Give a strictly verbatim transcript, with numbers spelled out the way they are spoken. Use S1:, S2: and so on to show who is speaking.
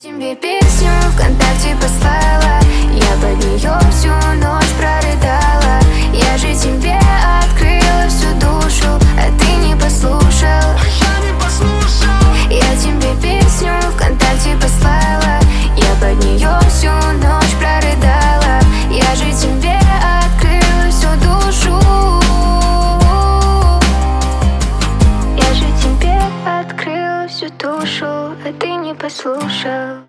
S1: Тебе песню ВКонтакте послала, я под нее всю ночь прорыдала. Я же тебе открыла всю душу, а ты не послушал.
S2: Я не послушал.
S1: Я тебе песню ВКонтакте послала, я под нее всю ночь прорыдала. Я же тебе открыла всю душу. Я же тебе открыла всю душу, а ты не послушал.